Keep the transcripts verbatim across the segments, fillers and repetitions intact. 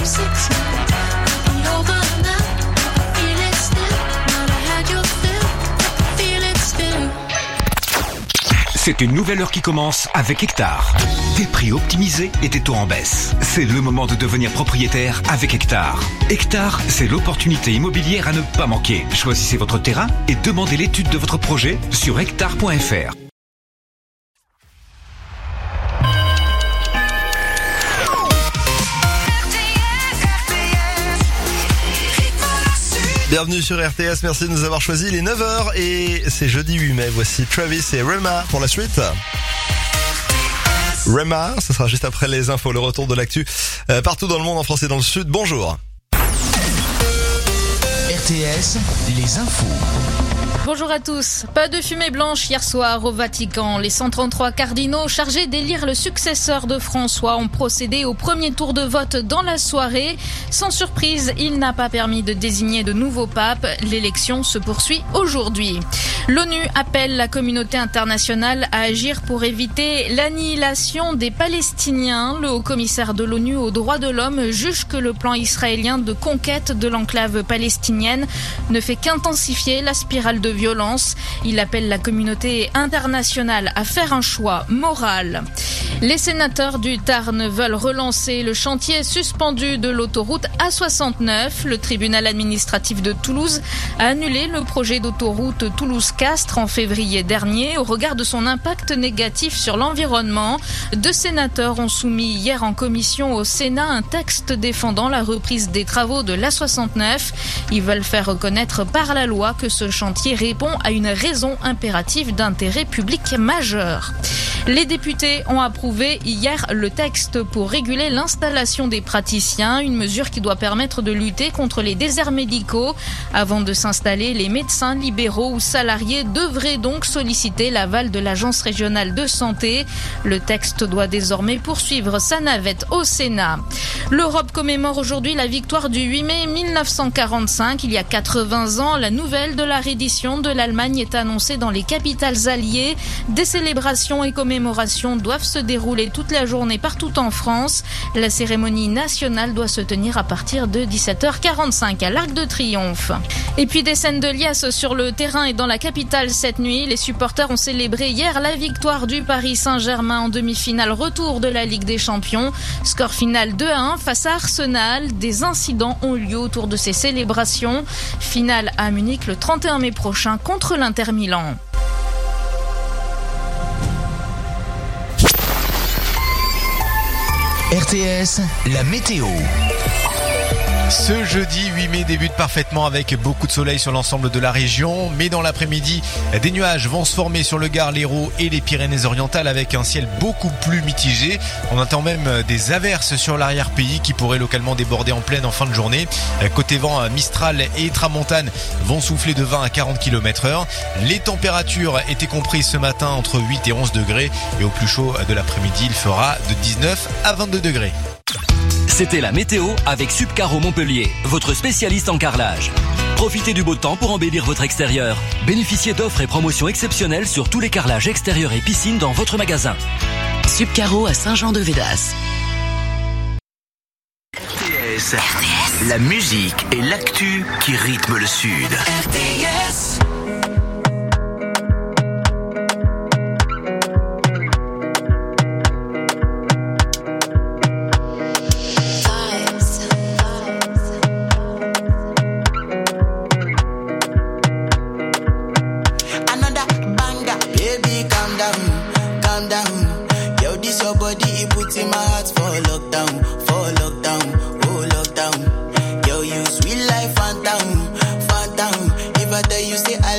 C'est une nouvelle heure qui commence avec Hectare. Des prix optimisés et des taux en baisse. C'est le moment de devenir propriétaire avec Hectare. Hectare, c'est l'opportunité immobilière à ne pas manquer. Choisissez votre terrain et demandez l'étude de votre projet sur hectare point f r. Bienvenue sur R T S, merci de nous avoir choisis. Il est neuf heures et c'est jeudi huit mai. Voici Travis et Rema pour la suite. Rema, ce sera juste après les infos, le retour de l'actu euh, partout dans le monde, en France et dans le sud. Bonjour. R T S, les infos. Bonjour à tous. Pas de fumée blanche hier soir au Vatican. Les cent trente-trois cardinaux chargés d'élire le successeur de François ont procédé au premier tour de vote dans la soirée. Sans surprise, il n'a pas permis de désigner de nouveau pape. L'élection se poursuit aujourd'hui. L'ONU appelle la communauté internationale à agir pour éviter l'annihilation des Palestiniens. Le haut-commissaire de l'ONU aux droits de l'homme juge que le plan israélien de conquête de l'enclave palestinienne ne fait qu'intensifier la spirale de violence. Il appelle la communauté internationale à faire un choix moral. Les sénateurs du Tarn veulent relancer le chantier suspendu de l'autoroute A soixante-neuf. Le tribunal administratif de Toulouse a annulé le projet d'autoroute Toulouse-Castres en février dernier au regard de son impact négatif sur l'environnement. Deux sénateurs ont soumis hier en commission au Sénat un texte défendant la reprise des travaux de l'A soixante-neuf. Ils veulent faire reconnaître par la loi que ce chantier répond à une raison impérative d'intérêt public majeur. Les députés ont approuvé hier le texte pour réguler l'installation des praticiens, une mesure qui doit permettre de lutter contre les déserts médicaux. Avant de s'installer, les médecins libéraux ou salariés devraient donc solliciter l'aval de l'Agence régionale de santé. Le texte doit désormais poursuivre sa navette au Sénat. L'Europe commémore aujourd'hui la victoire du huit mai mille neuf cent quarante-cinq. Il y a quatre-vingts ans, la nouvelle de la reddition de l'Allemagne est annoncée dans les capitales alliées. Des célébrations et commémorations doivent se dérouler toute la journée partout en France. La cérémonie nationale doit se tenir à partir de dix-sept heures quarante-cinq à l'Arc de Triomphe. Et puis des scènes de liesse sur le terrain et dans la capitale cette nuit. Les supporters ont célébré hier la victoire du Paris Saint-Germain en demi-finale retour de la Ligue des Champions. Score final deux à un face à Arsenal. Des incidents ont eu lieu autour de ces célébrations. Finale à Munich le trente et un mai prochain contre l'Inter Milan. R T S, la météo. Ce jeudi huit mai débute parfaitement avec beaucoup de soleil sur l'ensemble de la région, mais dans l'après-midi, des nuages vont se former sur le Gard, l'Hérault et les Pyrénées-Orientales avec un ciel beaucoup plus mitigé. On attend même des averses sur l'arrière-pays qui pourraient localement déborder en pleine en fin de journée. Côté vent, Mistral et Tramontane vont souffler de vingt à quarante kilomètres heure. Les températures étaient comprises ce matin entre huit et onze degrés et au plus chaud de l'après-midi, il fera de dix-neuf à vingt-deux degrés. C'était la météo avec Subcaro Montpellier, votre spécialiste en carrelage. Profitez du beau temps pour embellir votre extérieur. Bénéficiez d'offres et promotions exceptionnelles sur tous les carrelages extérieurs et piscines dans votre magasin. Subcaro à Saint-Jean-de-Védas. R T S, R T S, la musique et l'actu qui rythment le Sud. R T S. In my heart for lockdown, for lockdown, oh lockdown. Yo, you sweet life, phantom, phantom. If I tell you say I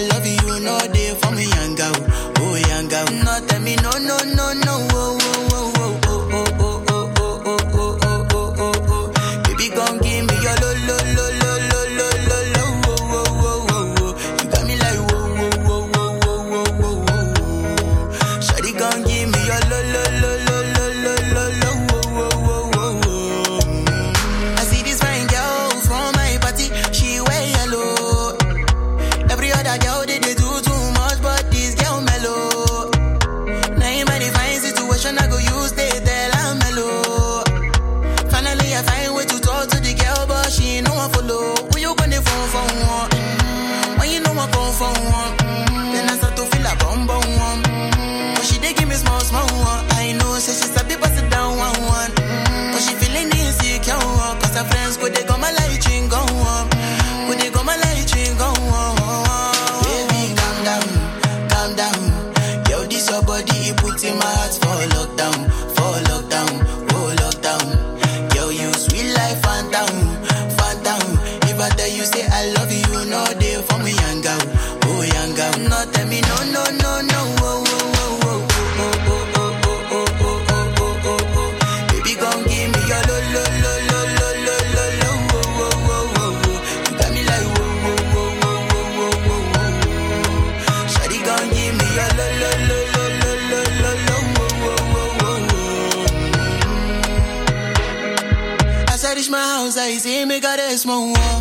her friends, could they come a light ring go on? Could they come a light ring go on? Baby, calm down, calm down. Yo, this your body, it puts in my heart for lockdown, for lockdown, oh lockdown. Yo, you sweet life, phantom, phantom. If I tell you say I love you, you know they for me young girl, oh young girl. No tell me no, no, no, no, oh, oh, oh, oh, oh, oh, oh, oh, oh, oh, oh, oh, oh. Baby, come give me your lo, lo, lo, lo, lo, lo, lo, lo, oh, oh, oh, oh, oh. You got me like whoa, whoa, whoa, whoa, whoa, whoa, whoa, whoa. Shawty, come give me your lo, lo, lo, lo, lo, lo, lo, lo, oh, oh, oh, oh. As I reach my house, I see me got a small wall.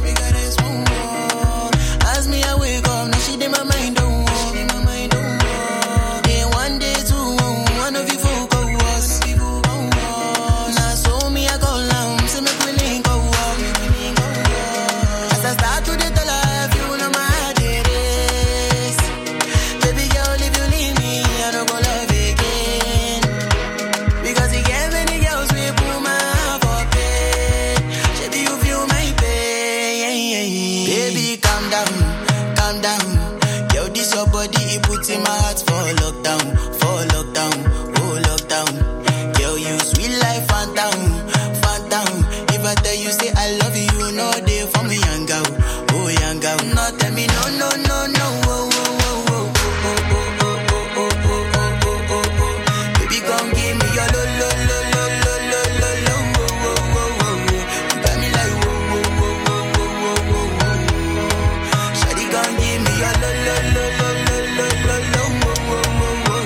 As me I wake up, now she did my mind don't walk. Then one day two, one of you folk go was. Now so me I go down, so me we link go walk. As I start to the tell her, you know my heart it is. Baby girl, if you leave me, I don't go love again. Because you get many girls we put my heart for pain. Baby, you feel my pain. Baby, calm down. Calm down, yo, this your body, it puts in my heart for lockdown, for lockdown, oh lockdown. Yo, you sweet life, phantom, phantom. If I tell you say I love you, you know they for me young girl, oh young girl. No tell me no, no, no, no, oh, oh, oh, oh, oh, oh, oh, oh, oh, oh, oh, oh, oh. Baby, come give me your lo, lo, lo, lo, lo, lo, lo, lo, oh, oh, oh, oh, oh. You got me like whoa, whoa, whoa, whoa, whoa, whoa, whoa, whoa. Shawty, come give me your lo, lo, lo, lo, lo, lo, lo, lo, oh, oh, oh, oh, oh.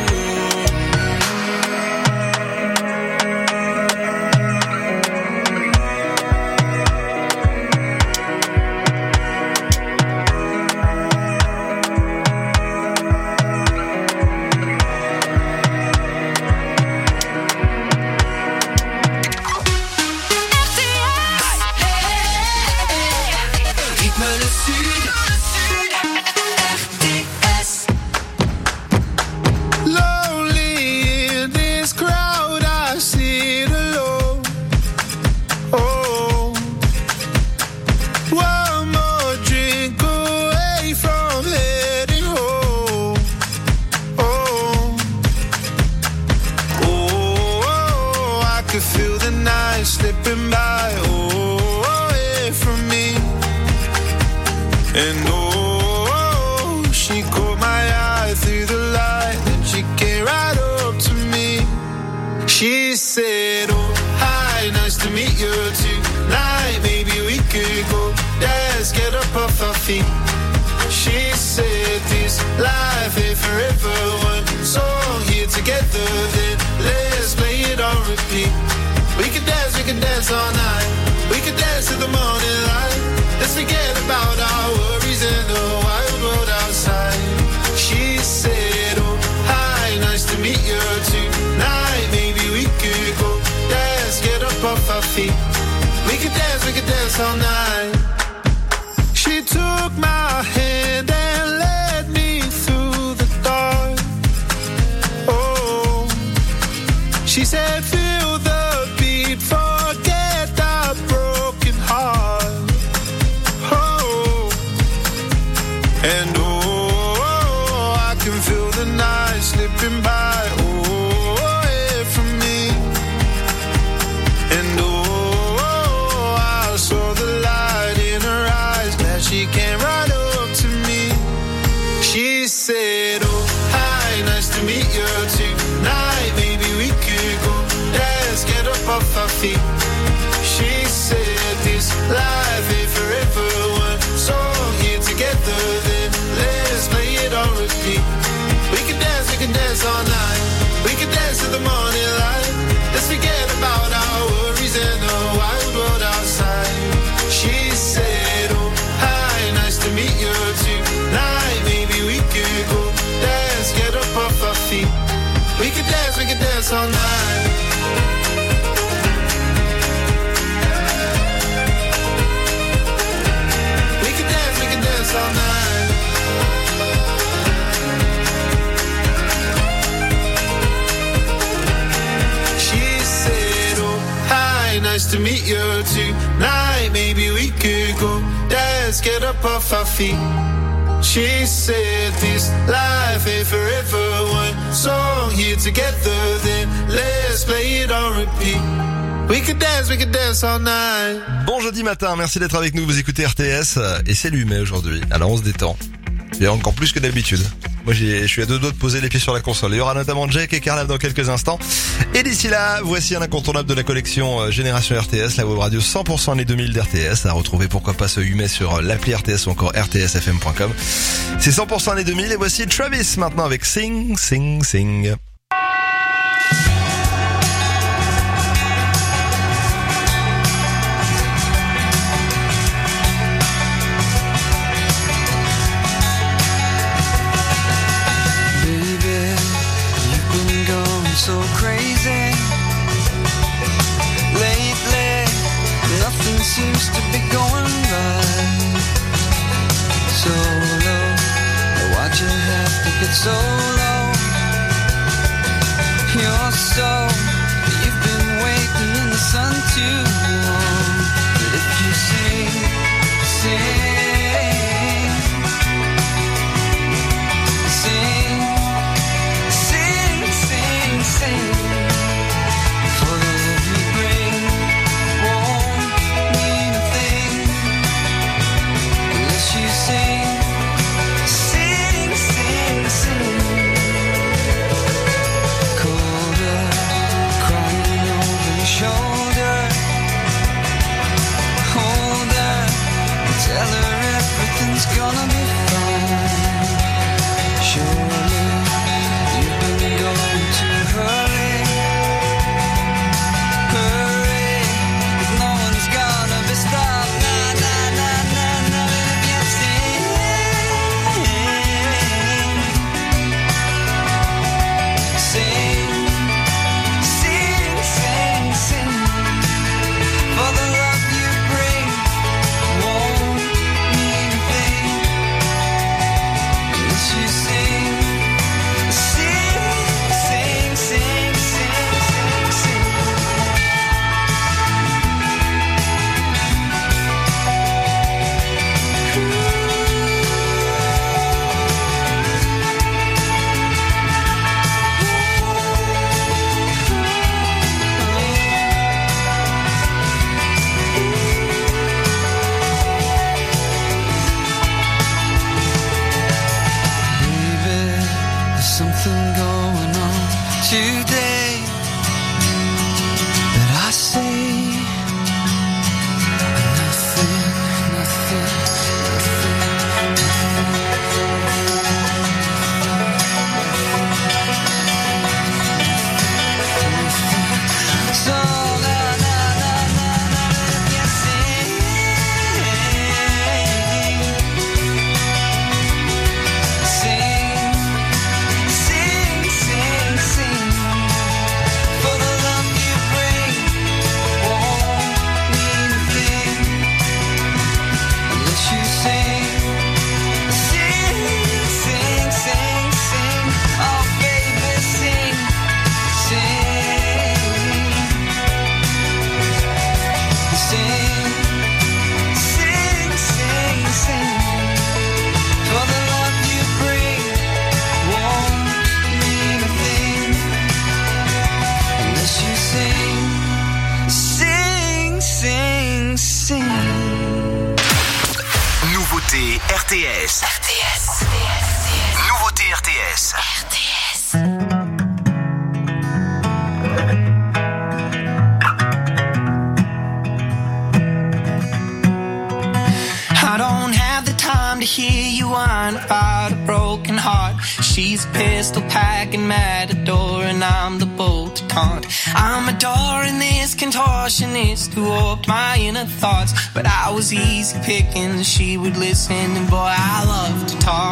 She said this life ain't forever. One song here together, then let's play it on repeat. We can dance, we can dance all night. We can dance till the morning light. Let's forget about our worries and the wild world outside. She said, oh, hi, nice to meet you tonight. Maybe we could go dance, get up off our feet. We can dance, we can dance all night. She took my hand and led me through the dark. Oh, she said, feel the beat, forget that broken heart. Oh, and oh, I can feel the night slipping by. Oh, away from me. And oh, I saw the light in her eyes. She came right up to me. She said, oh, hi, nice to meet you tonight. Maybe we could go dance, get up off our feet. She said this life ain't forever. One song here together, then let's play it on repeat. We can dance, we can dance all night. We can dance till the morning light. Let's forget about our worries and the wild world outside. She said, oh, nice to meet you tonight. Maybe we could go dance, get up off our feet. We could dance, we could dance all night. We could dance, we could dance all night. She said, oh, hi, nice to meet you tonight. Maybe we could go dance, get up off our feet. She said this life ain't forever. One song here together, then let's play it on repeat. We could dance, we could dance all night. Bon jeudi matin, merci d'être avec nous, vous écoutez R T S et c'est l'humain aujourd'hui. Alors on se détend. Et encore plus que d'habitude. Moi j'ai, je suis à deux doigts de poser les pieds sur la console. Il y aura notamment Jake et Carla dans quelques instants. Et d'ici là, voici un incontournable de la collection Génération R T S, la web radio cent pour cent années deux mille d'R T S. À retrouver pourquoi pas ce humain sur l'appli R T S ou encore R T S F M point com. C'est cent pour cent années deux mille et voici Travis maintenant avec Sing, Sing, Sing. So crazy lately, nothing seems to be going right. So low, why'd you have to get so low? You're so, you've been waiting in the sun too long. But if you sing, sing, sing, sing, for the love you bring won't mean a thing unless you sing, sing, sing, sing. Colder, crying over your shoulder. Hold her, tell her everything's gonna be fine. Surely you've been going too hurry, hurry, 'cause no one's gonna be stopped. Nah, nah, nah, nah, nah, if you sing, sing, sing, sing, sing, for the love you bring won't mean a thing unless you sing. Sing, sing, sing, sing. Baby, there's something going on today that I see. Nothing, nothing, nothing. So na na na na na, if you sing, sing, sing, sing, sing, for the love you bring won't mean a thing unless you sing, sing, sing, sing, sing. Oh baby, sing, sing, sing, sing, sing, sing, for the love you bring won't mean a thing unless you sing, sing, sing, sing. Nouveauté R T S. R T S. Nouveauté R T S. R T S. I don't have the time to hear you whine about a broken heart. She's a pistol packing matador and I'm the bolt to taunt. I'm adoring this contortionist who warped my inner thoughts. But I was easy picking, she would listen, and boy, I love to talk.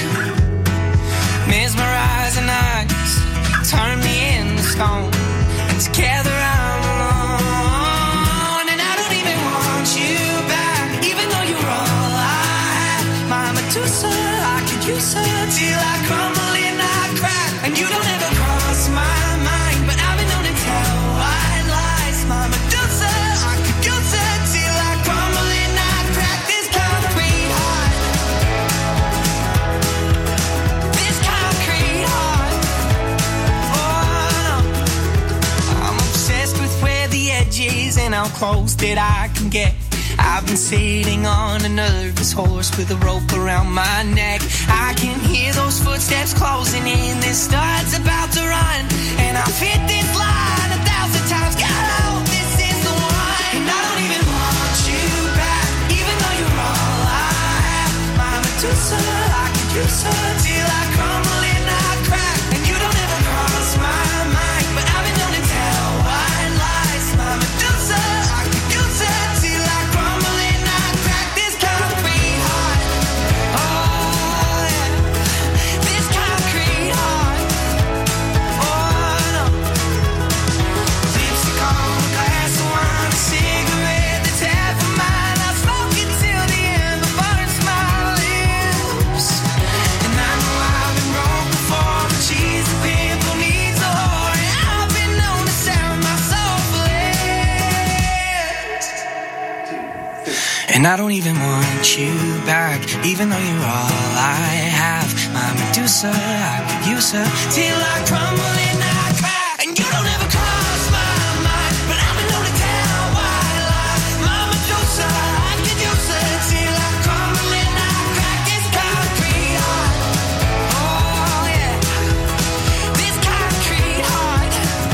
Mesmerizing eyes turn me into stone, and together I'm alone. And I don't even want you back, even though you're all I had. My Medusa, I could use her till I crumble and I crack. And you don't ever cross my mind, but I've been known to tell white lies. My Medusa, I how close that I can get. I've been sitting on a nervous horse with a rope around my neck. I can hear those footsteps closing in. This start's about to run, and I've hit this line a thousand times. God, I hope this is the one. And I don't even want you back, even though you're all I have. My Medusa, I could use her till I crumble and I crack. And you don't ever cross my mind, but I've been known to tell white lies. My Medusa, I could use her till I crumble and I crack. This concrete heart, oh yeah, this concrete heart, oh no. Lipstick on a glass of wine, a cigarette that's half of mine. I'll smoke it till the end, the burns my lips. And I know I've been broke before, but she's a pimple needs a whore. And I've been known to sound my soul for it. And I don't even want you back, even though you're all I have. My Medusa, I could use her till I crumble and I crack. And you don't ever cross my mind, but I've been known to tell white lies. My Medusa, I could use her till I crumble and I crack. This concrete heart, oh yeah, this concrete heart,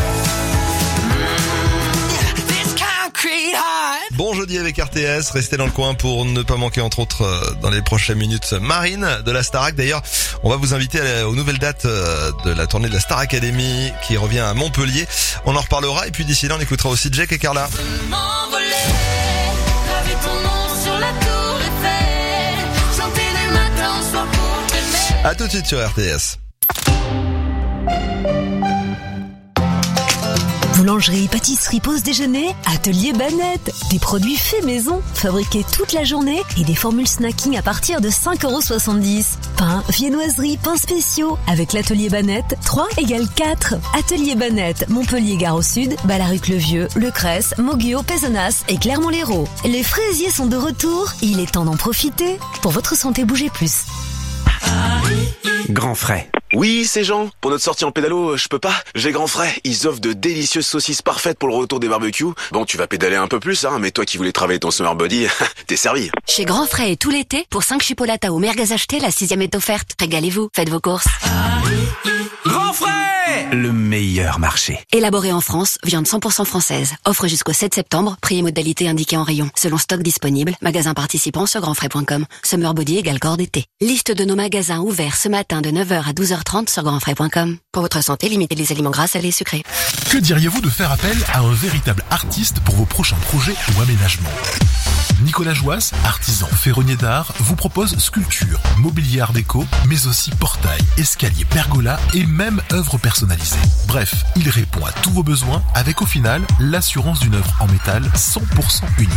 mm, this concrete heart. Bon jeudi avec R T S, restez dans le coin pour ne pas manquer entre autres euh, dans les prochaines minutes Marine de la Starac. D'ailleurs, on va vous inviter à la- aux nouvelles dates euh, de la tournée de la Star Academy qui revient à Montpellier. On en reparlera et puis d'ici là on écoutera aussi Jack et Carla. M'envoler, graver ton nom sur la tour Eiffel, chanter le matin au soir pour t'aimer. À tout de suite sur R T S. Boulangerie, pâtisserie, pause déjeuner, Atelier Banette. Des produits faits maison, fabriqués toute la journée et des formules snacking à partir de cinq euros soixante-dix. Pain, viennoiserie, pains spéciaux. Avec l'Atelier Banette, trois égale quatre. Atelier Banette, Montpellier, Gare au Sud, Ballaruc-le-Vieux, Le Cresse, Moguio, Pézenas et Clermont-Lérault. Les fraisiers sont de retour, il est temps d'en profiter. Pour votre santé, bougez plus. Grand Frais. Oui, c'est Jean. Pour notre sortie en pédalo, euh, je peux pas. J'ai Grand Frais. Ils offrent de délicieuses saucisses parfaites pour le retour des barbecues. Bon, tu vas pédaler un peu plus, hein, mais toi qui voulais travailler ton summer body, t'es servi. Chez Grand Frais et tout l'été, pour cinq chipolatas ou merguez achetés, la sixième est offerte. Régalez-vous, faites vos courses. Grand Frais, le meilleur marché. Élaboré en France, viande cent pour cent française. Offre jusqu'au sept septembre, prix et modalités indiqués en rayon. Selon stock disponible, magasin participant sur grand frais point com. Summer body égale corps d'été. Liste de nos magasins ouverts ce matin de neuf heures à douze heures trente sur grand frais point com. Pour votre santé, limitez les aliments gras, salés et sucrés. Que diriez-vous de faire appel à un véritable artiste pour vos prochains projets ou aménagements? Nicolas Joas, artisan ferronnier d'art, vous propose sculpture, mobilier art déco, mais aussi portail, escalier, pergola et même œuvres personnalisées. Bref, il répond à tous vos besoins avec au final l'assurance d'une œuvre en métal cent pour cent unique.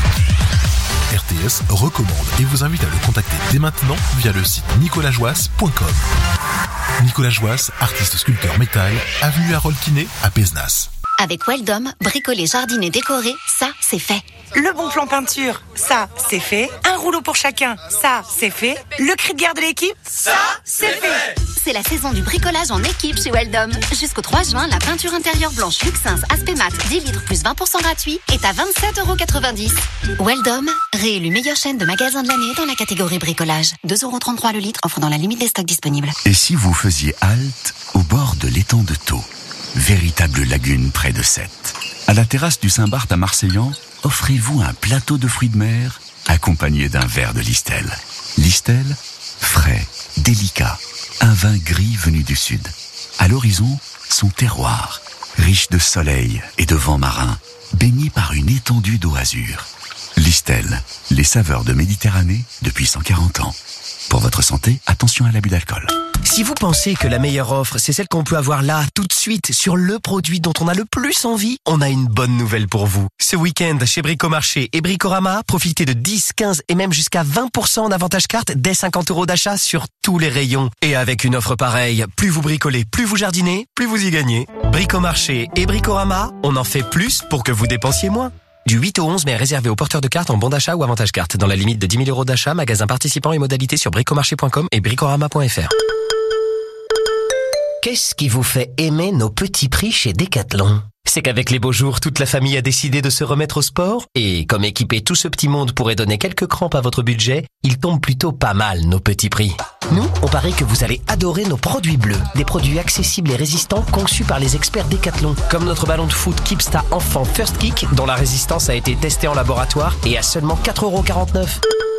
R T S recommande et vous invite à le contacter dès maintenant via le site nicolas joas point com. Nicolas Joas, artiste sculpteur métal, avenue Harold Quinet à Pézenas. Avec Weldom, bricoler, jardiner, décorer, ça, c'est fait. Le bon plan peinture, ça, c'est fait. Un rouleau pour chacun, ça, c'est fait. Le cri de guerre de l'équipe, ça, c'est fait. C'est la saison du bricolage en équipe chez Weldom. Jusqu'au trois juin, la peinture intérieure blanche Luxins Aspect Mat dix litres plus vingt pour cent gratuit est à vingt-sept euros quatre-vingt-dix. Weldom, réélu meilleure chaîne de magasins de l'année dans la catégorie bricolage. deux euros trente-trois le litre, offre dans la limite des stocks disponibles. Et si vous faisiez halte au bord de l'étang de Thau, véritable lagune près de Sète, à la terrasse du Saint-Barth à Marseillan, offrez-vous un plateau de fruits de mer accompagné d'un verre de Listel. Listel, frais, délicat, un vin gris venu du sud. À l'horizon, son terroir, riche de soleil et de vent marin, baigné par une étendue d'eau azur. Listel, les saveurs de Méditerranée depuis cent quarante ans. Pour votre santé, attention à l'abus d'alcool. Si vous pensez que la meilleure offre, c'est celle qu'on peut avoir là, tout de suite, sur le produit dont on a le plus envie, on a une bonne nouvelle pour vous. Ce week-end, chez Bricomarché et Bricorama, profitez de dix, quinze et même jusqu'à vingt pour cent en avantage carte dès cinquante euros d'achat sur tous les rayons. Et avec une offre pareille, plus vous bricolez, plus vous jardinez, plus vous y gagnez. Bricomarché et Bricorama, on en fait plus pour que vous dépensiez moins. Du huit au onze mai, réservé aux porteurs de cartes en bon d'achat ou avantage carte. Dans la limite de dix mille euros d'achat, magasin participant et modalités sur bricomarché point com et bricorama point f r. Qu'est-ce qui vous fait aimer nos petits prix chez Decathlon ? C'est qu'avec les beaux jours, toute la famille a décidé de se remettre au sport et comme équiper tout ce petit monde pourrait donner quelques crampes à votre budget, il tombe plutôt pas mal nos petits prix. Nous, on parie que vous allez adorer nos produits bleus, des produits accessibles et résistants conçus par les experts Decathlon, comme notre ballon de foot Keepsta Enfant First Kick dont la résistance a été testée en laboratoire et à seulement quatre euros quarante-neuf.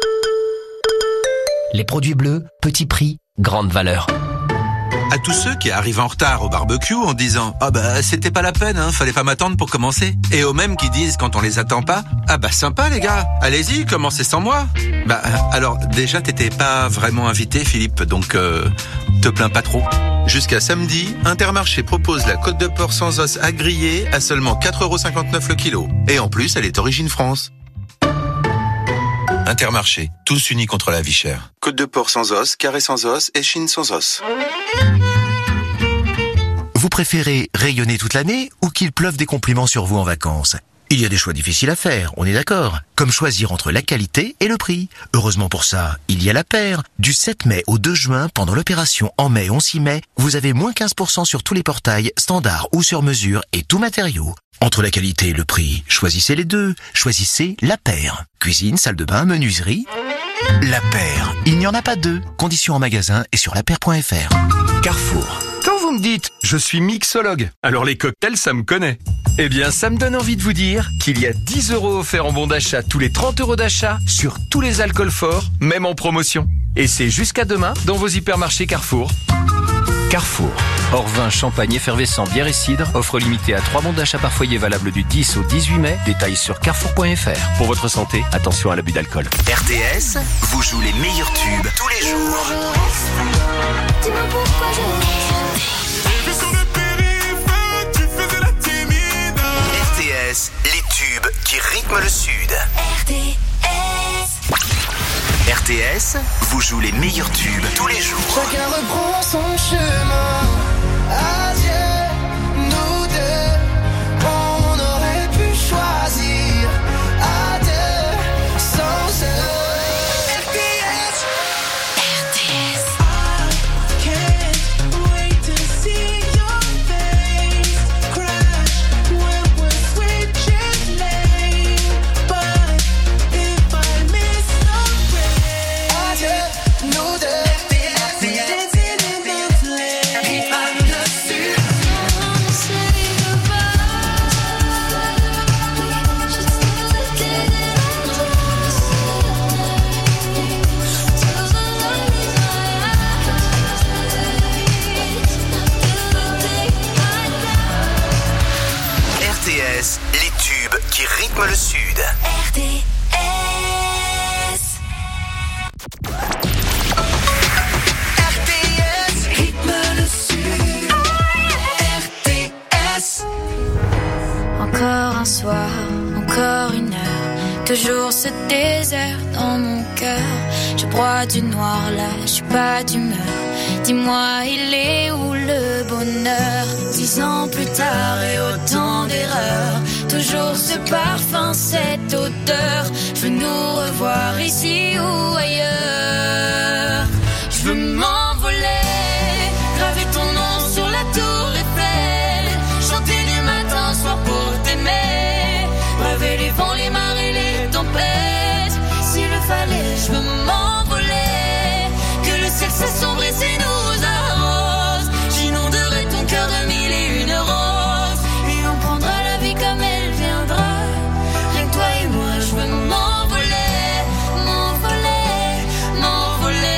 Les produits bleus, petit prix, grande valeur. À tous ceux qui arrivent en retard au barbecue en disant « Ah bah c'était pas la peine, hein, fallait pas m'attendre pour commencer ». Et aux mêmes qui disent quand on les attend pas « Ah bah sympa les gars, allez-y, commencez sans moi ». Bah alors déjà t'étais pas vraiment invité Philippe, donc euh, te plains pas trop. Jusqu'à samedi, Intermarché propose la côte de porc sans os à griller à seulement quatre euros cinquante-neuf le kilo. Et en plus, elle est origine France. Intermarché, tous unis contre la vie chère. Côte de porc sans os, carré sans os et chine sans os. Vous préférez rayonner toute l'année ou qu'il pleuve des compliments sur vous en vacances ? Il y a des choix difficiles à faire, on est d'accord. Comme choisir entre la qualité et le prix. Heureusement pour ça, il y a la paire. Du sept mai au deux juin, pendant l'opération En mai, on s'y met, vous avez moins quinze pour cent sur tous les portails, standards ou sur mesure et tout matériau. Entre la qualité et le prix, choisissez les deux. Choisissez la paire. Cuisine, salle de bain, menuiserie. La paire. Il n'y en a pas deux. Conditions en magasin et sur la paire point f r. Carrefour. Quand vous me dites « je suis mixologue », alors les cocktails, ça me connaît. Eh bien, ça me donne envie de vous dire qu'il y a dix euros offerts en bon d'achat tous les trente euros d'achat sur tous les alcools forts, même en promotion. Et c'est jusqu'à demain dans vos hypermarchés Carrefour. Carrefour. Hors vin, champagne, effervescent, bière et cidre. Offre limitée à trois bons d'achat par foyer valable du dix au dix-huit mai. Détails sur carrefour point f r. Pour votre santé, attention à l'abus d'alcool. R T S vous joue les meilleurs tubes tous les jours. Dis-moi pourquoi je R T S, les tubes qui rythment le Sud. R T S. R T S vous joue les meilleurs tubes tous les jours. Chacun reprend son chemin. Adieu, nous deux. On aurait pu choisir à deux, sans eux. R T S. R T S. I can't wait to see your face crash when we're switching lanes. But if I miss the rain, adieu, nous deux. Les tubes qui rythment le Sud. R T S. R T S rythme le Sud. R T S. Encore un soir, encore une heure, toujours ce désert dans mon cœur. Je broie du noir là, je suis pas d'humeur. Dis-moi, il est où le bonheur? Dix ans plus tard et autant d'erreurs, toujours ce parfum, cette odeur. Je veux nous revoir ici ou ailleurs. Je veux m'envoler, graver ton nom sur la tour Eiffel, chanter du matin au soir pour t'aimer, braver les vents, les marées, les tempêtes. S'il le fallait, je veux m'envoler, que le ciel s'assombrisse et nous arrose. J'inonderai ton cœur de mille et une roses, et on prendra la vie comme elle viendra. Rien que toi et moi, je veux m'envoler, m'envoler, m'envoler.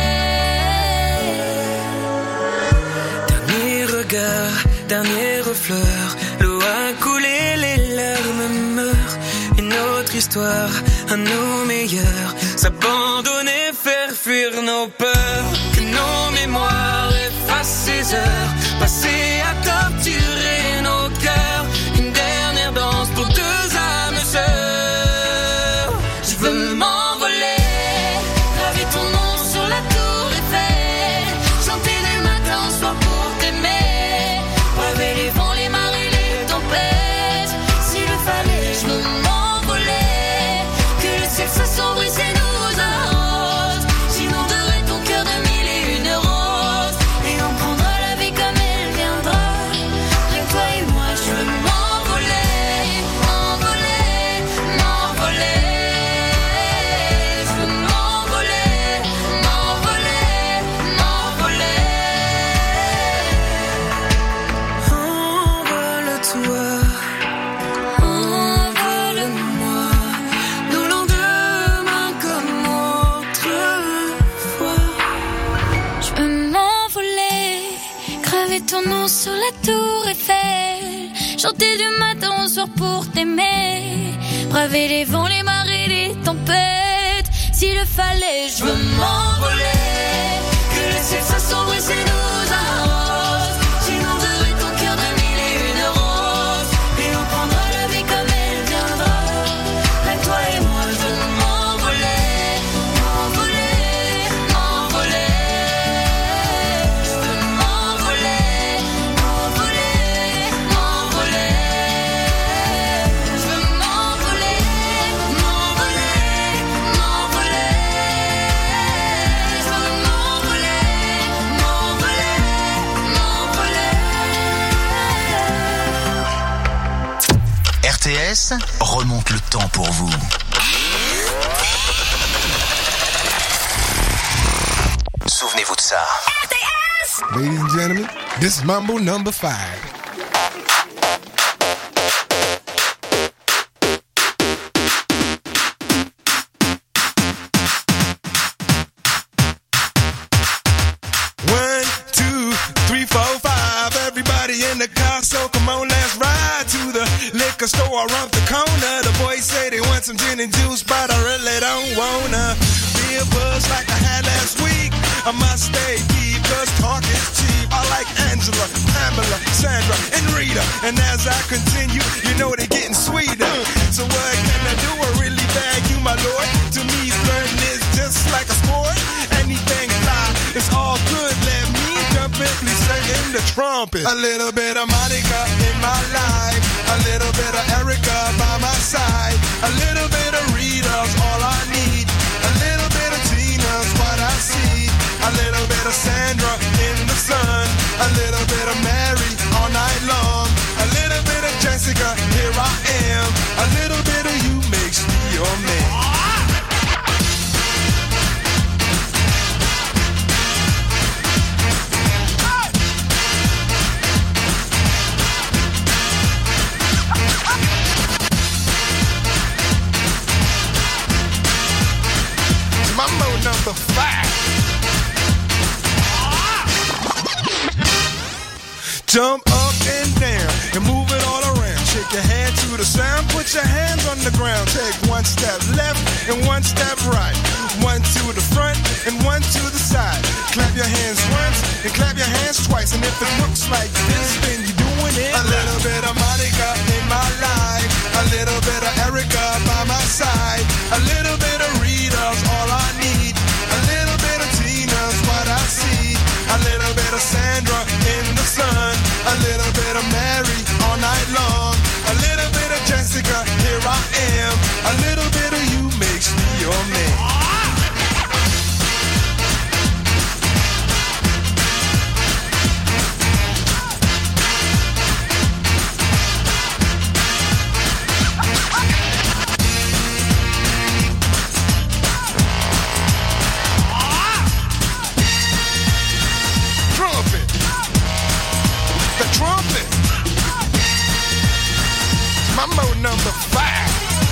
Dernier regard, dernier refleur, l'eau a coulé, les larmes meurent. Une autre histoire, à nos meilleurs, s'abandonner, faire fuir nos peurs. Que nos mémoires effacent ces heures passées à torturer nos cœurs. Une dernière danse pour deux âmes sœurs. Je veux m'envoler, graver ton nom sur la tour Eiffel, chanter du matin au soir pour t'aimer, braver les vents, les marées, les tempêtes. S'il le fallait, je veux m'envoler, que le ciel s'assombrisse et nous arrose. J'inonderai ton cœur de mille et une roses, et on prendra la vie comme elle ton nom sur la tour Eiffel, chanter du matin au soir pour t'aimer, braver les vents, les marées, les tempêtes. S'il le fallait, je veux m'envoler, que le ciel s'assombrisse et nous arrose, j'inonderai ton cœur de mille et une roses, et on prendra la vie comme elle viendra. Avec toi et moi, je veux m'envoler, m'envoler, m'envoler. Je veux m'envoler, m'envoler, m'envoler. Je veux m'envoler, m'envoler, m'envoler. Je veux m'envoler, m'envoler, m'envoler. R T S remonte le temps pour vous. Souvenez-vous de ça. Ladies and gentlemen, this is Mambo number five. One, two, three, four, five. Everybody in the car, so come on, let's ride to the liquor store around the corner. The boys say they want some gin and juice, but I really don't wanna be a buzz like I had last week. I must stay deep, cause talk is cheap. I like Angela, Pamela, Sandra, and Rita. And as I continue, you know they're getting sweeter. So what can I do? I really bag you, my lord. To me, flirting is just like a sport. Anything fly, it's all good. Let me jump in, please sing in the trumpet. A little bit of Monica in my life, a little bit of Erica by my side, a little bit of Rita's all I need, a little bit of Tina's what I see, a little bit of Sandra in the sun, a little bit of Mary all night long, a little bit of Jessica, here I am, a little bit of you makes me your man. Mambo number five. Jump up and down and move it all around. Shake your hand to the sound, put your hands on the ground. Take one step left and one step right. One to the front and one to the side. Clap your hands once and clap your hands twice. And if it looks like this, then you're doing it. A little bit of Monica in my life, a little bit of Erica by my side, a little bit of Rita's all I need, a little bit of Tina's what I see, a little bit of Sandra in the sun, a little bit of Mary all night long, a little bit of Jessica, here I am, a little bit of you makes me your man. Mambo number five.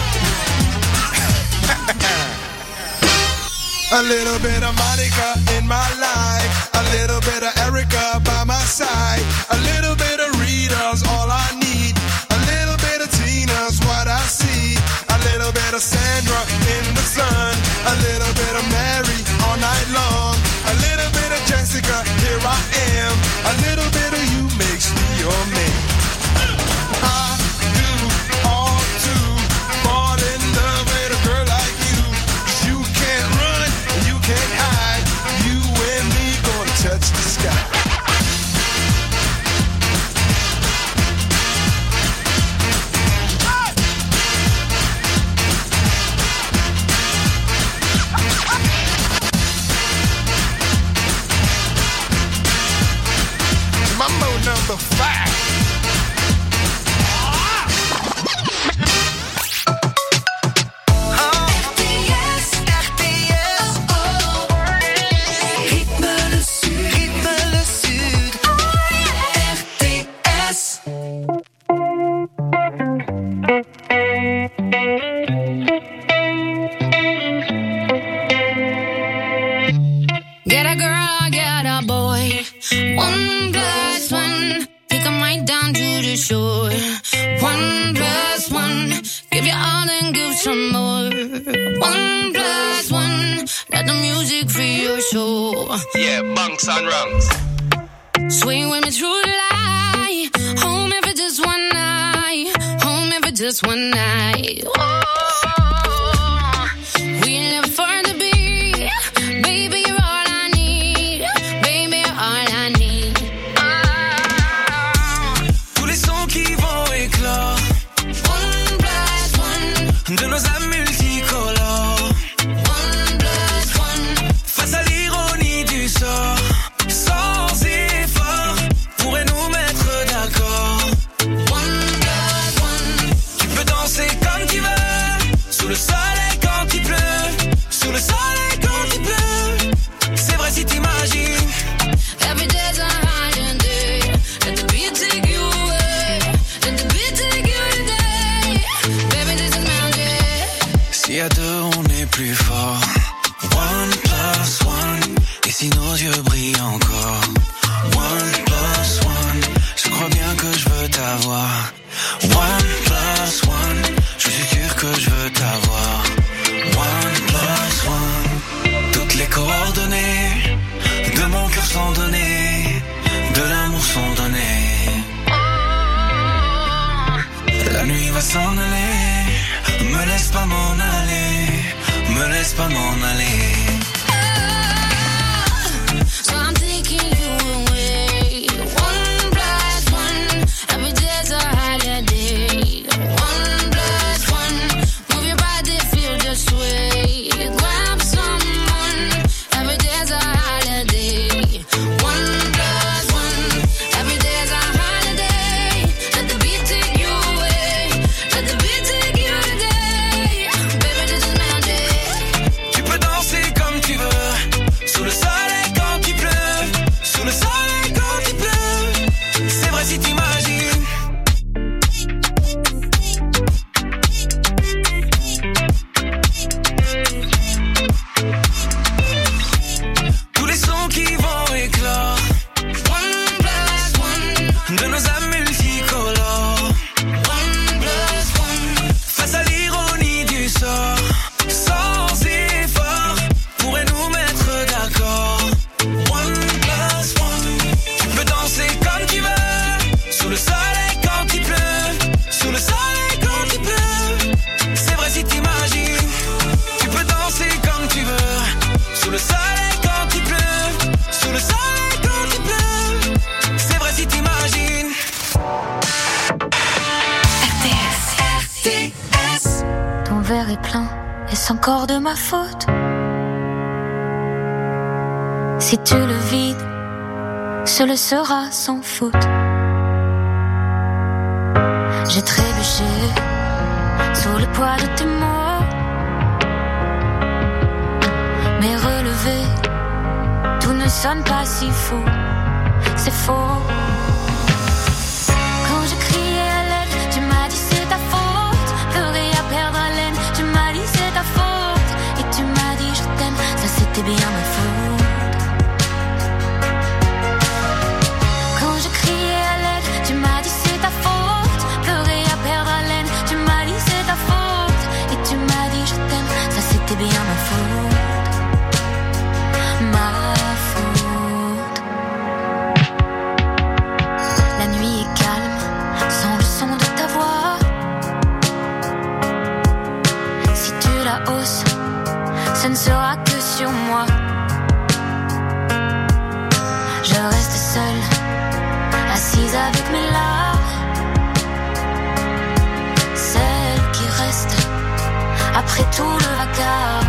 A little bit of Monica in my life, a little bit of Erica by my side, a little bit of Rita's all I need, a little bit of Tina's what I see, a little bit of Sandra in the sun, a little bit of Mary all night long, a little bit of Jessica, here I am, a little bit of you makes me your man. I do all to fall in love with a girl like you, 'cause you can't run, you can't hide, you and me gonna touch the sky. Mambo number five. Get a girl, get a boy. One glass, one music free your soul. Yeah, bunks and rungs. Swing with me through the light. Home if it's just one night. Home if it's just one night. Oh, we live for the beat. Baby, you're all I need. Baby, you're all I need. Ah. Tous les sons qui vont éclore. One plus one. De nos âmes multicolores. One plus one. Face à l'ironie du sort. Sans effort, pourrait nous mettre d'accord. One plus one. Tu peux danser comme tu veux. Sous le soleil quand il pleut. Sous le soleil quand il pleut. C'est vrai si t'imagines. Every day's a holiday. Let the beat take you away. Let the beat take you today. Baby, this is magic. Si à deux on est plus fort. One plus one. Et si nos yeux brillent encore. One plus one. Je crois bien que je veux t'avoir. One plus one. Je suis sûr que je veux t'avoir. One plus one. Toutes les coordonnées de mon cœur sont données. De l'amour sont données. La nuit va s'en aller. Me laisse pas m'en aller. Me laisse pas m'en aller. So I'm taking you away. One plus one. Every day's a holiday. One plus one. Move your body, feel the sway. Grab someone. Every day's a holiday. One plus one. Every day's a holiday. Let the beat take you away. Let the beat take you today. Baby, this is magic. Tu peux danser comme tu veux. Sous le soleil quand il pleut. Sous le soleil quand il pleut. C'est vrai si t'imagines. Tous les sons qui vont éclore. One plus one. De nos âmes multicolores. One plus one. Face à l'ironie du sort. Sans effort, pourrait nous mettre d'accord. One plus one. Tu peux danser comme tu veux. Sous le soleil quand il pleut. Sous le soleil quand il pleut. C'est vrai si t'imagines. Tu peux danser comme tu veux. Sous le soleil quand il pleut. Sous le soleil quand il pleut. C'est vrai si t'imagines. R T S. Ton verre est plein, est-ce encore de ma faute? Si tu le vides, ce le sera sans faute. J'ai trébuché sous le poids de tes mots. Mais relevé, tout ne sonne pas si faux. C'est faux. Quand je criais à l'aide, tu m'as dit c'est ta faute. Pleurer à perdre haleine, tu m'as dit c'est ta faute. Et tu m'as dit je t'aime, ça c'était bien ma faute. Quand je criais à l'aide, tu m'as dit c'est ta faute. Pleurer à perdre haleine, tu m'as dit c'est ta faute. Et tu m'as dit je t'aime, ça c'était bien ma faute. Ma faute. La nuit est calme, sans le son de ta voix. Si tu la hausses, ce ne sera que sur moi. Je reste seule, assise avec mes larmes. Celle qui reste après tout le vacarme.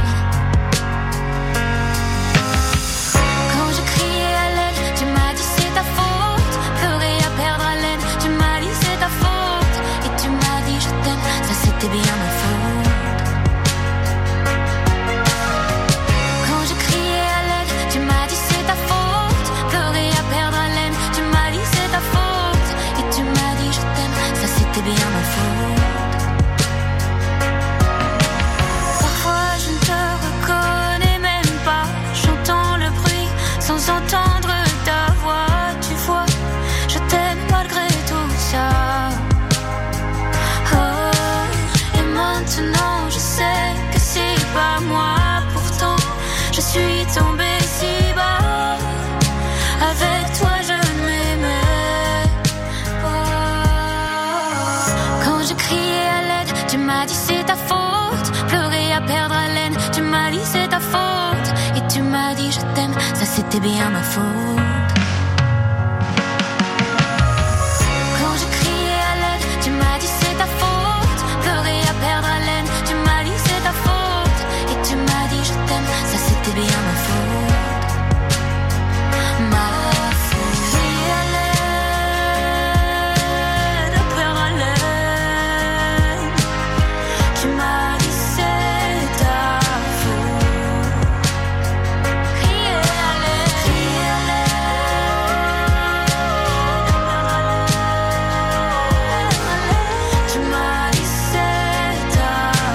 Quand je criais à l'aide, tu m'as dit c'est ta faute. Pleurer à perdre haleine, tu m'as dit c'est ta faute. Et tu m'as dit je t'aime, ça c'était bien ma faute. Quand je criais à l'aide, tu m'as dit c'est ta faute. Pleurer à perdre haleine, tu m'as dit c'est ta faute. Et tu m'as dit je t'aime, ça c'était bien ma faute. Parfois je ne suis tombée si bas. Avec toi je ne m'aimais pas. Quand je criais à l'aide, tu m'as dit c'est ta faute. Pleurer à perdre haleine, tu m'as dit c'est ta faute. Et tu m'as dit je t'aime, ça c'était bien ma faute. Quand je criais à l'aide, tu m'as dit c'est ta faute. Pleurer à perdre haleine, tu m'as dit c'est ta faute. Et tu m'as dit je t'aime, ça c'était bien ma faute. Ma faute. Crier à l'aide, perdre haleine, tu m'as dit c'est ta faute. Crier à l'aide, crier à l'aide, perdre haleine, tu m'as dit c'est ta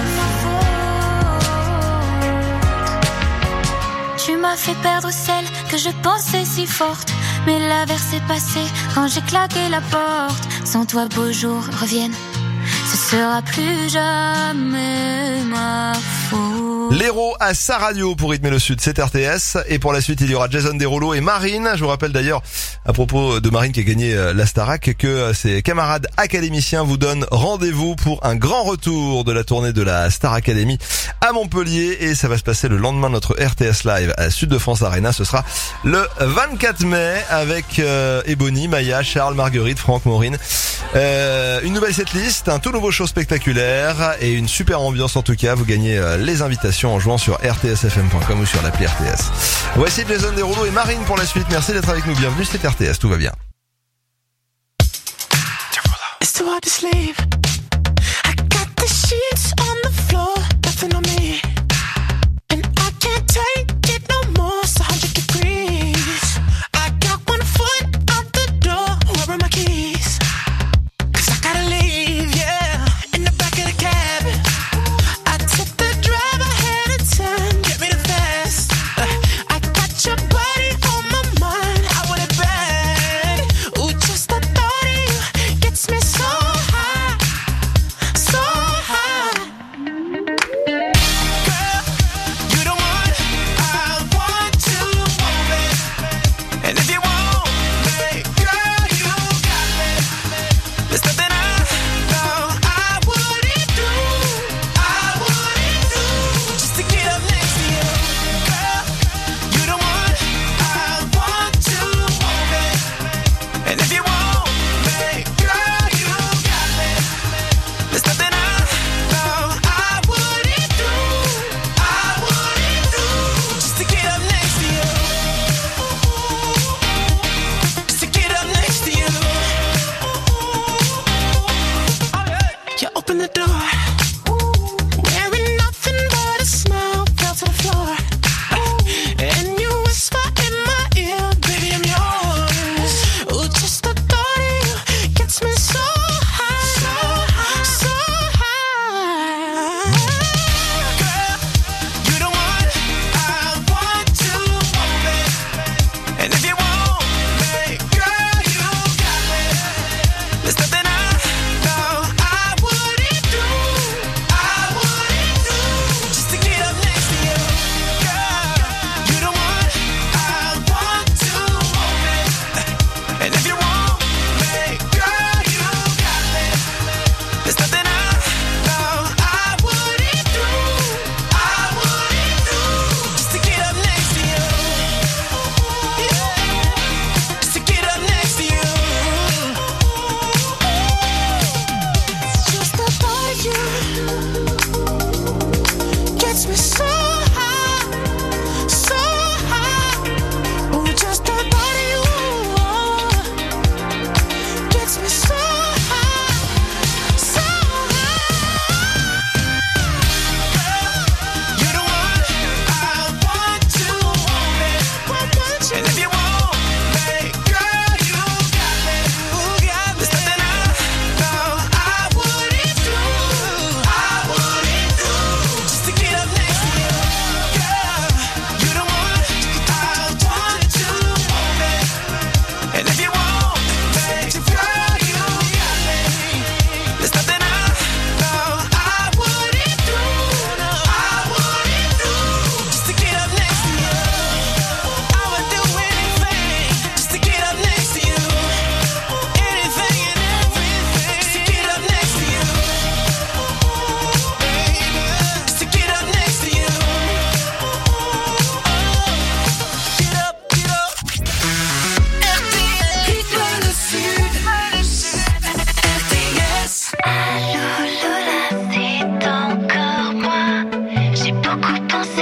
faute. Tu m'as fait perdre celle que je pensais si forte. Mais l'averse est passée quand j'ai claqué la porte. Sans toi beaux jours reviennent, ce sera plus jamais ma faute. L'héros à sa radio pour rythmer le sud, c'est R T S. Et pour la suite, il y aura Jason Derulo et Marine. Je vous rappelle d'ailleurs, à propos de Marine qui a gagné la Starac, que ses camarades académiciens vous donnent rendez-vous pour un grand retour de la tournée de la Star Academy à Montpellier. Et ça va se passer le lendemain de notre R T S Live à Sud de France Arena. Ce sera le vingt-quatre mai avec euh, Ebony, Maya, Charles, Marguerite, Franck, Maureen. Euh, une nouvelle setlist, un tout nouveau show spectaculaire et une super ambiance en tout cas. Vous gagnez euh, les invitations en jouant sur r t s f m point com ou sur l'appli R T S. Voici Jason Derulo et Marine pour la suite. Merci d'être avec nous. Bienvenue, c'est R T S. Tout va bien. It's too hard to sleep. I got the sheets on the floor, nothing on me. And I can't take it no more, it's one hundred degrees. I got one foot out the door, where are my keys? Cause I gotta leave, yeah, in the back of the cab. I took the drive, I had a turn, get me the fast. Uh, I got your body on my mind, I want it bad. Ooh, just the thought of you gets me so high.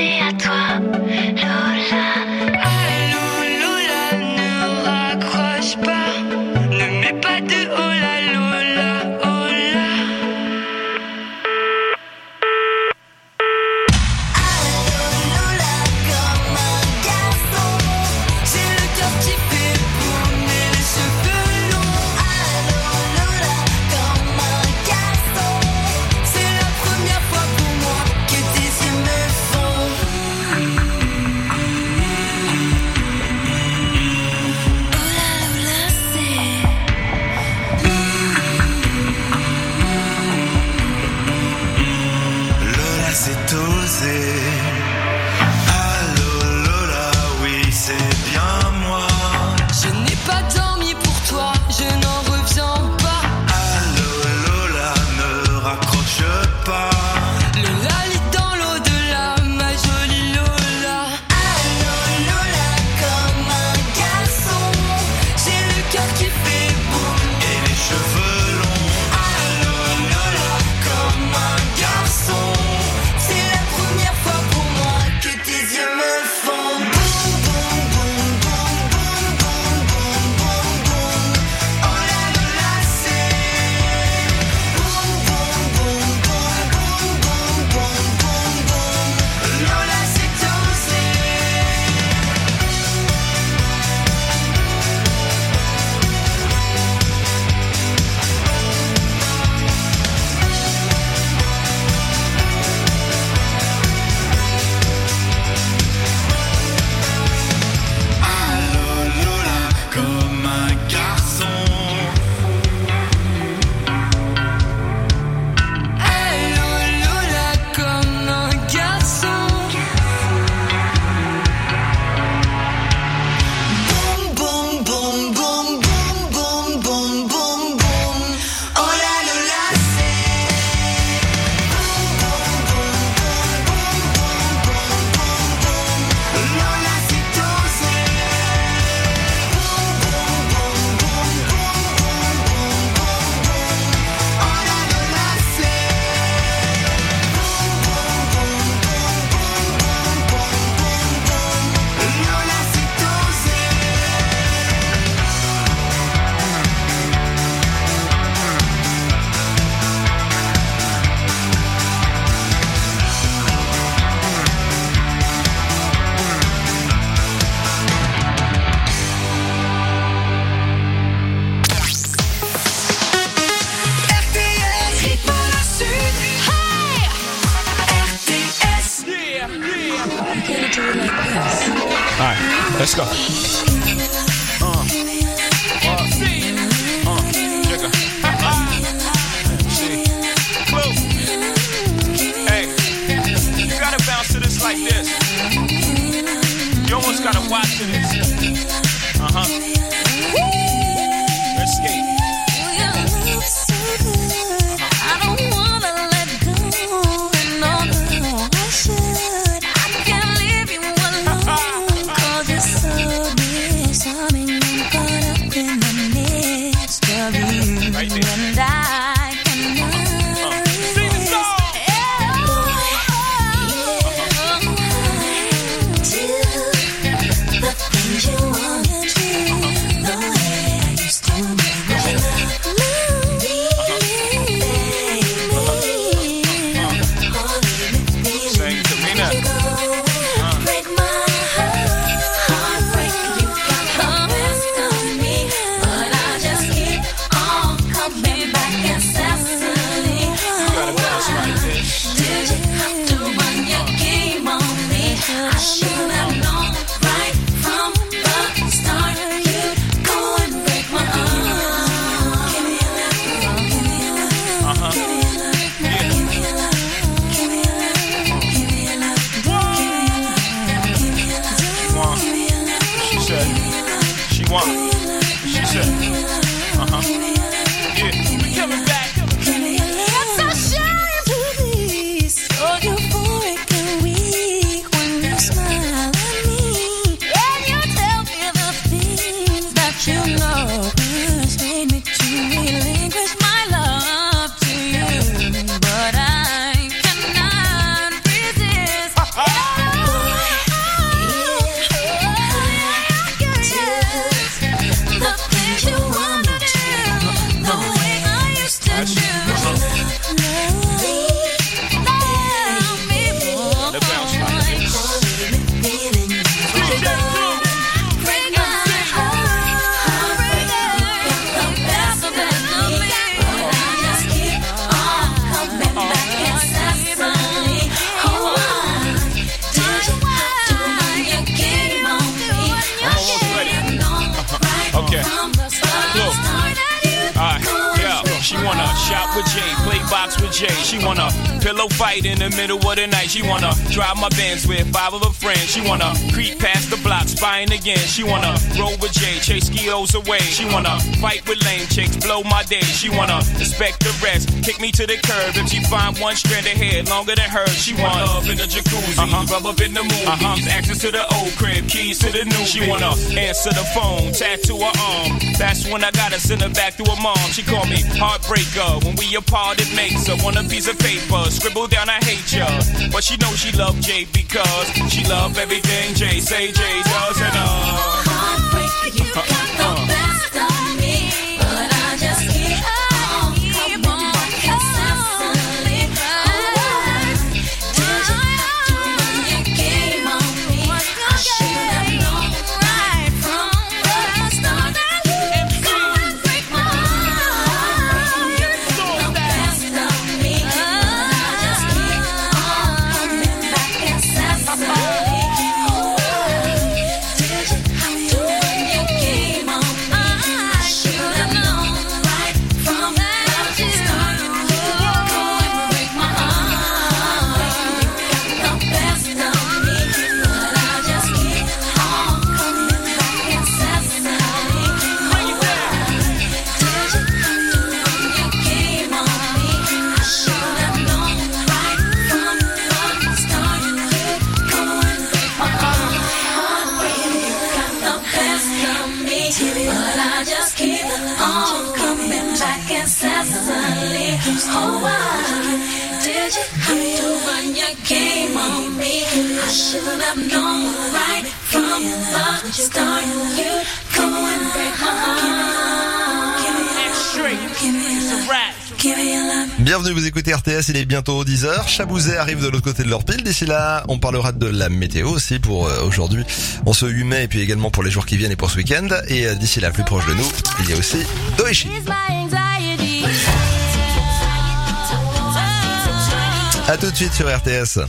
suis à toi, Lola. Allô, Lola, ne raccroche pas. Ne mets pas de oh là, Lola, oh là. Alright, let's go. Uh, uh, uh, jigger. See, Blue. Hey, you gotta bounce to this like this. You almost gotta watch to this. Uh huh. Let's skate. I don't wanna let go. No, no, I should. I can't leave you alone. Cause you're so disarming. I'm caught up in the midst of you. Right there. And I cannot resist. Do the things you want to do. The way I used to make me love me. Sing to me now. Break my heart, break you got the best of me, but I just keep on coming back incessantly. You gotta bounce like this. Did you have to run your game on me? I should have known right from the start. You'd go and break my heart. Give me a love, give me a love, Uh-huh. give me a love, give me a love, give me a love, give me a love, give me a love. She want. She said. She want. She said. Uh-huh. Yeah, we coming back. It's a shame to be so euphoric and weak when you smile at me and you tell me the things that you know persuade me to relinquish my love to you, but I cannot resist. Okay. Look. Alright, yeah. She wanna shop with Jay, play box with Jay. She wanna pillow fight in the middle of the night. She wanna drive my Benz with five of her friends. She wanna creep past the block, spying again. She wanna roll with Jay, chase skios away. She wanna fight with lame chicks, blow my day. She wanna inspect the rest, kick me to the curb. If she find one strand of hair longer than hers, she want love in the jacuzzi, uh-huh. rub up in the movies, uh-huh. access to the old crib, keys to the new. She wanna answer the phone, tattoo her arm. That's when I gotta send her back to her mom. She call me heartbreaker. When we apart, it makes her want a piece of paper. Scribble down, I hate ya. But she knows she love Jay because she love everything Jay say Jay does and uh. Heartbreaker, you got the best of me, but I just keep on, keep on incessantly. Did you have to run your game on me? I should have known right from the start that you go and break my heart. You got the best of me, but I just keep on coming back incessantly. Oh, why did you have to run your game on me? I should have known right from the start. You go and break my heart. It's a rap. Bienvenue, vous écoutez R T S, il est bientôt dix heures. Chabouzet arrive de l'autre côté de leur pile. D'ici là, on parlera de la météo aussi pour euh, aujourd'hui, en ce huit mai, et puis également pour les jours qui viennent et pour ce week-end. Et euh, d'ici là, plus proche de nous, il y a aussi Doeshi. A tout de suite sur R T S.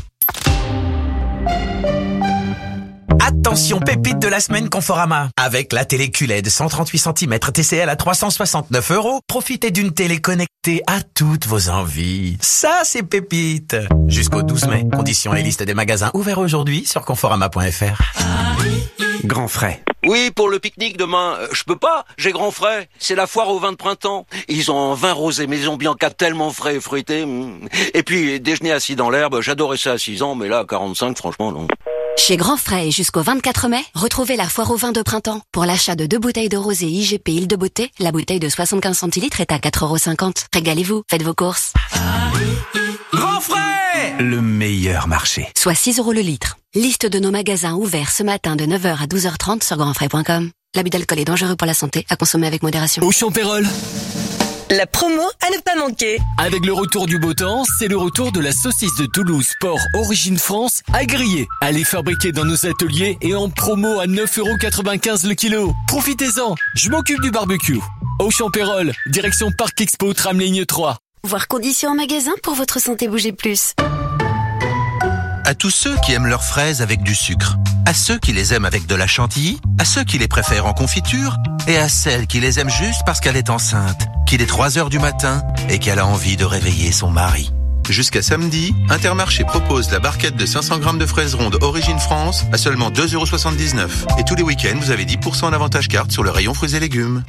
Attention, pépite de la semaine Conforama. Avec la télé Q L E D cent trente-huit centimètres T C L à trois cent soixante-neuf euros, profitez d'une télé connectée à toutes vos envies. Ça, c'est pépite. Jusqu'au douze mai, conditions et liste des magasins ouverts aujourd'hui sur conforama point f r. Grand frais. Oui, pour le pique-nique demain, euh, je peux pas, j'ai grand frais. C'est la foire au vin de printemps. Ils ont un vin rosé Maison Bianca tellement frais et fruité. Mm. Et puis, déjeuner assis dans l'herbe, j'adorais ça à six ans, mais là, à quarante-cinq, franchement, non. Chez Grand Frais et jusqu'au vingt-quatre mai, retrouvez la foire au vin de printemps. Pour l'achat de deux bouteilles de rosé I G P Île de Beauté, la bouteille de soixante-quinze centilitres est à quatre euros cinquante. Régalez-vous, faites vos courses. Grand Frais, le meilleur marché. Soit six euros le litre. Liste de nos magasins ouverts ce matin de neuf heures à douze heures trente sur grand frais point com. L'abus d'alcool est dangereux pour la santé, à consommer avec modération. Auchan Pérol. La promo à ne pas manquer. Avec le retour du beau temps, c'est le retour de la saucisse de Toulouse Sport Origine France à griller. Elle est fabriquée dans nos ateliers et en promo à neuf euros quatre-vingt-quinze le kilo. Profitez-en, je m'occupe du barbecue. Auchan Pérol, direction Parc Expo, tram ligne trois. Voir conditions en magasin pour votre santé bouger plus. À tous ceux qui aiment leurs fraises avec du sucre, à ceux qui les aiment avec de la chantilly, à ceux qui les préfèrent en confiture, et à celles qui les aiment juste parce qu'elle est enceinte, qu'il est trois heures du matin et qu'elle a envie de réveiller son mari. Jusqu'à samedi, Intermarché propose la barquette de cinq cents grammes de fraises rondes Origine France à seulement deux euros soixante-dix-neuf. Et tous les week-ends, vous avez dix pour cent d'avantage carte sur le rayon fruits et légumes.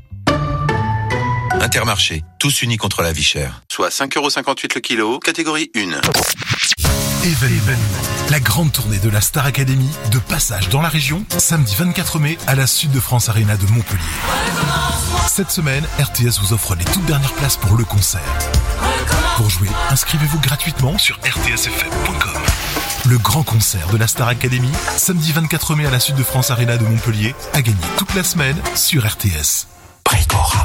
Intermarché, tous unis contre la vie chère. Soit cinq euros cinquante-huit le kilo, catégorie un. Événement. La grande tournée de la Star Academy de passage dans la région, samedi vingt-quatre mai à la Sud de France Arena de Montpellier. Cette semaine, R T S vous offre les toutes dernières places pour le concert. Pour jouer, inscrivez-vous gratuitement sur r t s f m point com. Le grand concert de la Star Academy, samedi vingt-quatre mai à la Sud de France Arena de Montpellier, à gagner toute la semaine sur R T S. Bricorama.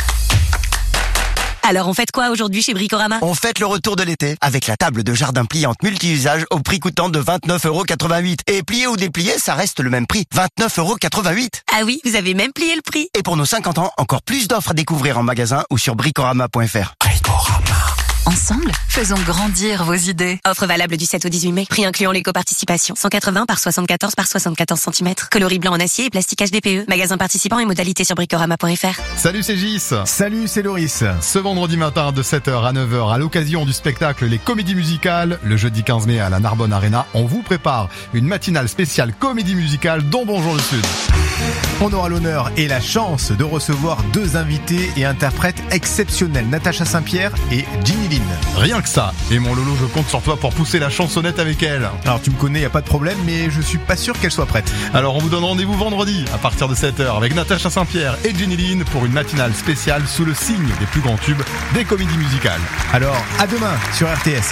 Alors on fête quoi aujourd'hui chez Bricorama? On fête le retour de l'été avec la table de jardin pliante multi-usage au prix coûtant de vingt-neuf euros quatre-vingt-huit. Et plié ou déplié, ça reste le même prix, vingt-neuf euros quatre-vingt-huit. Ah oui, vous avez même plié le prix. Et pour nos cinquante ans, encore plus d'offres à découvrir en magasin ou sur bricorama point f r. Bricorama. Ensemble, faisons grandir vos idées. Offre valable du sept au dix-huit mai. Prix incluant l'éco-participation. cent quatre-vingts par soixante-quatorze par soixante-quatorze centimètres. Coloris blanc en acier et plastique H D P E. Magasin participant et modalités sur bricorama point f r. Salut, c'est Gis. Salut, c'est Loris. Ce vendredi matin de sept heures à neuf heures, à l'occasion du spectacle Les Comédies Musicales, le jeudi quinze mai à la Narbonne Arena, on vous prépare une matinale spéciale comédie musicale dont Bonjour le Sud. On aura l'honneur et la chance de recevoir deux invités et interprètes exceptionnels, Natacha Saint-Pierre et Ginny Lynn. Rien que ça. Et mon Lolo, je compte sur toi pour pousser la chansonnette avec elle. Alors tu me connais, y a pas de problème, mais je suis pas sûr qu'elle soit prête. Alors on vous donne rendez-vous vendredi à partir de sept heures avec Natacha Saint-Pierre et Ginny Lynn pour une matinale spéciale sous le signe des plus grands tubes des comédies musicales. Alors à demain sur R T S.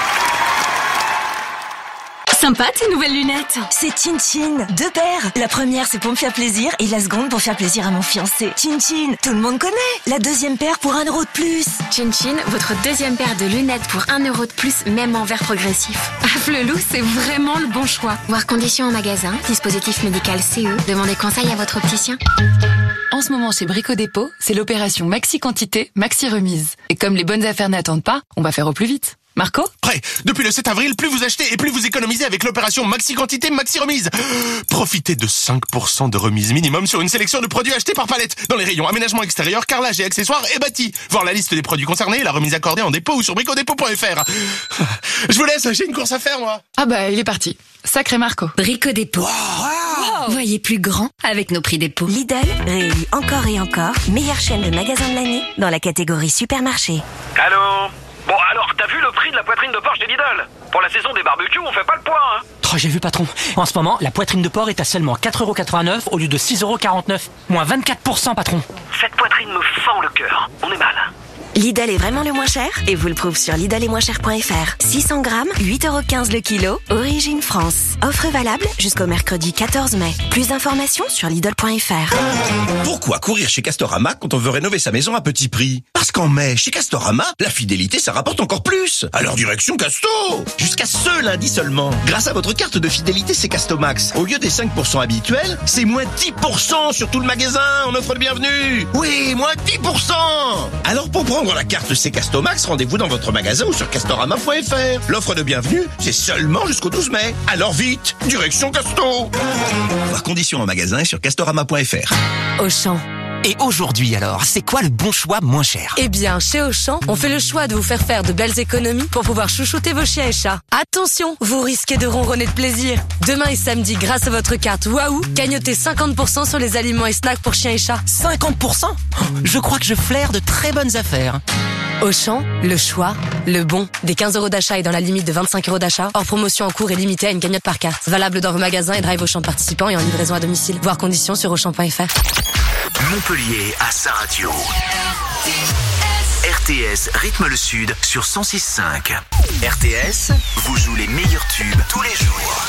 Sympa tes nouvelles lunettes. C'est Chin Chin, deux paires. La première c'est pour me faire plaisir et la seconde pour faire plaisir à mon fiancé. Chin Chin, tout le monde connaît. La deuxième paire pour un euro de plus. Chin Chin, votre deuxième paire de lunettes pour un euro de plus, même en verre progressif. Afflelou, c'est vraiment le bon choix. Voir conditions en magasin, dispositif médical C E, demandez conseil à votre opticien. En ce moment chez Brico Dépôt, c'est l'opération Maxi Quantité, Maxi Remise. Et comme les bonnes affaires n'attendent pas, on va faire au plus vite. Marco ? Prêt. Depuis le sept avril, plus vous achetez et plus vous économisez avec l'opération Maxi Quantité, Maxi Remise. Profitez de cinq pour cent de remise minimum sur une sélection de produits achetés par palette dans les rayons aménagement extérieur, carrelage et accessoires et bâti. Voir la liste des produits concernés et la remise accordée en dépôt ou sur bricodépôt point f r. Je vous laisse, j'ai une course à faire moi. Ah bah il est parti. Sacré Marco. Brico Dépôt. Wow. Wow. Voyez plus grand avec nos prix dépôt. Lidl réélu encore et encore meilleure chaîne de magasins de l'année dans la catégorie supermarché. Allô ? Bon alors, t'as vu le prix de la poitrine de porc chez Lidl ? Pour la saison des barbecues, on fait pas le poids, hein. Oh, j'ai vu patron. En ce moment, la poitrine de porc est à seulement quatre euros quatre-vingt-neuf au lieu de six euros quarante-neuf. Moins vingt-quatre pour cent patron. Cette poitrine me fend le cœur. On est mal. Lidl est vraiment le moins cher et vous le prouve sur lidl et moins cher point f r. six cents grammes, huit euros quinze le kilo, origine France. Offre valable jusqu'au mercredi quatorze mai. Plus d'informations sur lidl point f r. Pourquoi courir chez Castorama quand on veut rénover sa maison à petit prix ? Parce qu'en mai, chez Castorama, la fidélité, ça rapporte encore plus. Alors direction Casto ! Jusqu'à ce lundi seulement. Grâce à votre carte de fidélité C'est Castomax, au lieu des cinq pour cent habituels, c'est moins dix pour cent sur tout le magasin. On offre le bienvenu. Oui, moins dix pour cent. Alors pour prendre la carte C'est Castomax, rendez-vous dans votre magasin ou sur castorama point f r. L'offre de bienvenue, c'est seulement jusqu'au douze mai. Alors vite, direction Casto. Voir conditions en magasin et sur castorama point f r. Auchan. Et aujourd'hui alors, c'est quoi le bon choix moins cher ? Eh bien, chez Auchan, on fait le choix de vous faire faire de belles économies pour pouvoir chouchouter vos chiens et chats. Attention, vous risquez de ronronner de plaisir. Demain et samedi, grâce à votre carte Waouh, gagnotez cinquante pour cent sur les aliments et snacks pour chiens et chats. cinquante pour cent ? Je crois que je flaire de très bonnes affaires. Auchan, le choix, le bon. Des quinze euros d'achat et dans la limite de vingt-cinq euros d'achat. Hors promotion en cours et limitée à une cagnotte par carte. Valable dans vos magasins et drive Auchan participants et en livraison à domicile. Voir conditions sur auchan point f r. Montpellier à sa radio. R T S rythme le sud sur cent six cinq. R T S vous joue les meilleurs tubes tous les jours.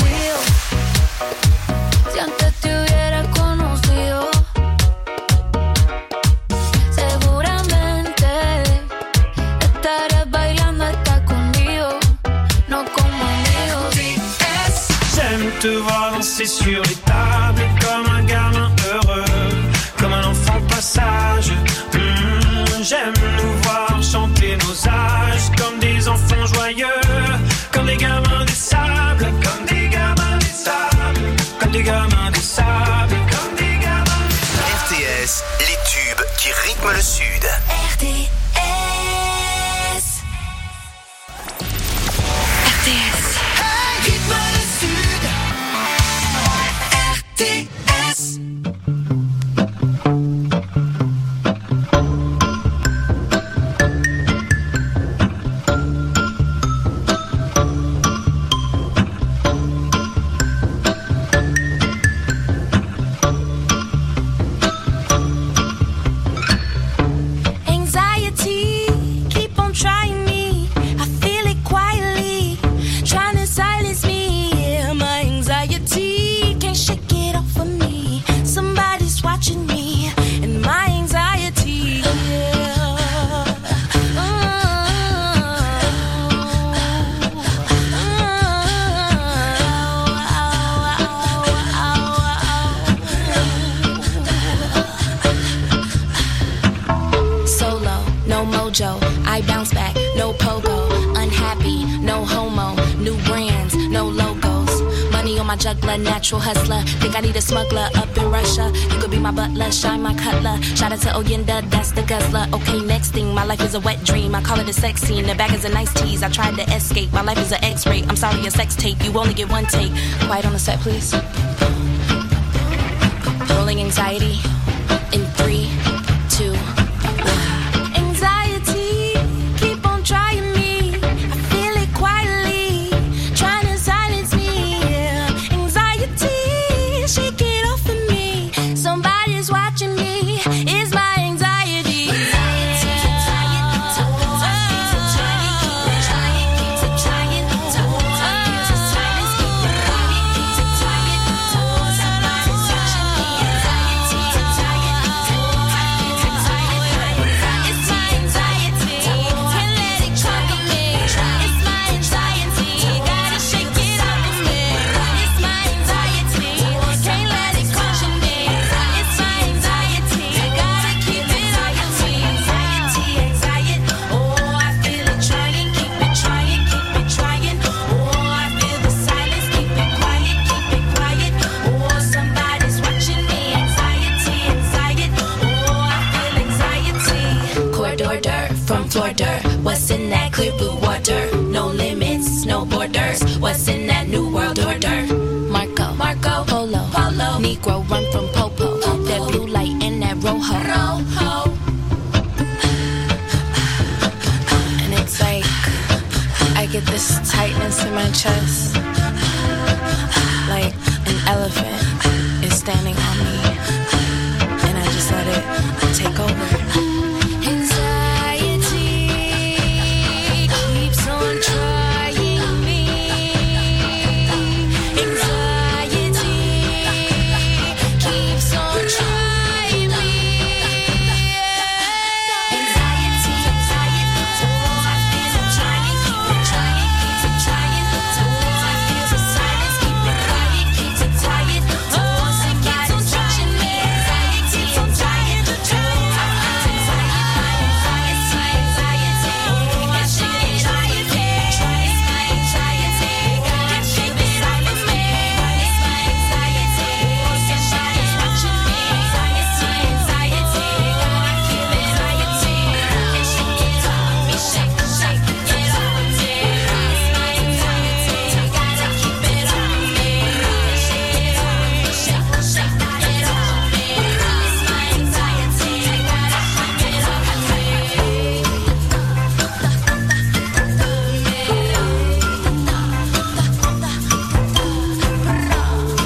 J'aime te voir danser sur les tables comme un gamin heureux, comme un enfant passage. Mmh, j'aime nous voir chanter nos âges comme des enfants joyeux, comme des gamins des sables, comme des gamins des sables, comme des gamins des sables, comme des gamins des sables. R T S, les tubes qui rythment le sud. R T S. R T S. Hey, rythme le sud. R T S. Anxiety juggler, natural hustler. Think I need a smuggler up in Russia. You could be my butler, shine my cutler. Shout out to Oyenda, that's the guzzler. Okay, next thing, my life is a wet dream. I call it a sex scene. The bag is a nice tease. I tried to escape. My life is an X-ray. I'm sorry, a sex tape. You only get one take. Quiet on the set, please. Rolling anxiety.